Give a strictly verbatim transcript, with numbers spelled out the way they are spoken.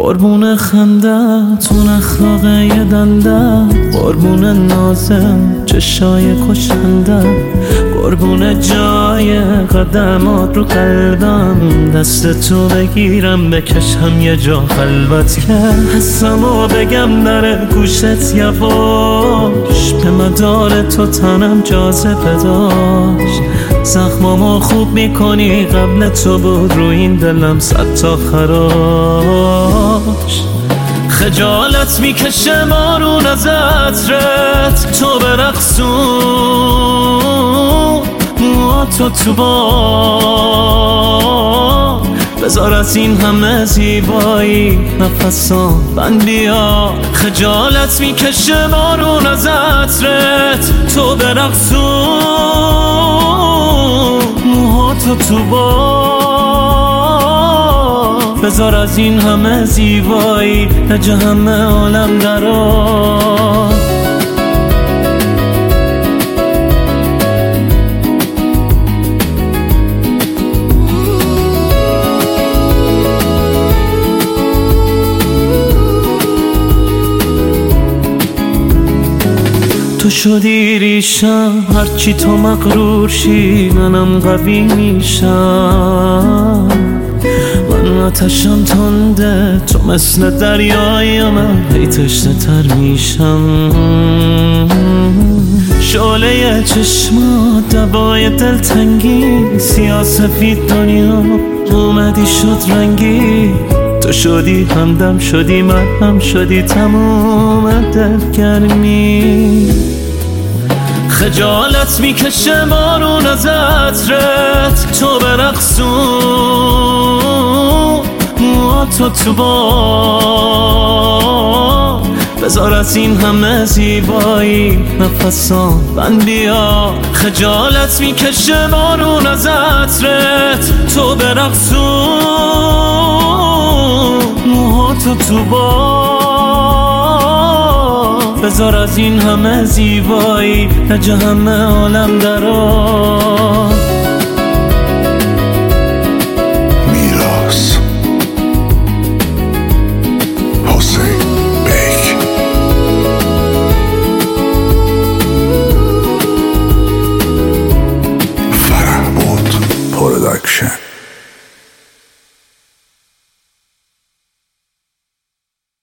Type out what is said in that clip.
قربون خندت اون اخلاق یه دنده، قربون نازم چشای کشنده، قربون جای قدمات رو قلبم، دست تو بگیرم بکشم یه جا خلوت که حسمو بگم نره گوشت یواش، به مدار تو تنم جاذبه داشت، زخمامو خوب میکنی قبل تو بود رو این دلم صد تا خراش، خجالت میکشه مارون از عطرت تو برقصون، موهاتو تو باد بذار از این همه زیبایی نفسام بند بیا، خجالت میکشه مارون از عطرت تو برقصون، موهاتو تو باد بذار از این همه زیبایی نجه همه عالم درآ. تو شدی ریشم هرچی تو مغرور شی منم قوی میشم، من آتشم تنده تو مثل دریای من هی تشنه تر میشم، شعله چشمات دوای دلتنگی، سیاه سفید دنیا اومدی شد رنگی، تو شدی همدم شدی من هم شدی تموم دلگرمی، خجالت میکشه مارون از عطرت تو برقصون، موهاتو تو باد بذار از این همه زیبایی نفسام بند بیا، خجالت میکشه مارون از عطرت تو برقصون، موهاتو تو باد بذار از این همه زیبایی نجه همه عالم درآ.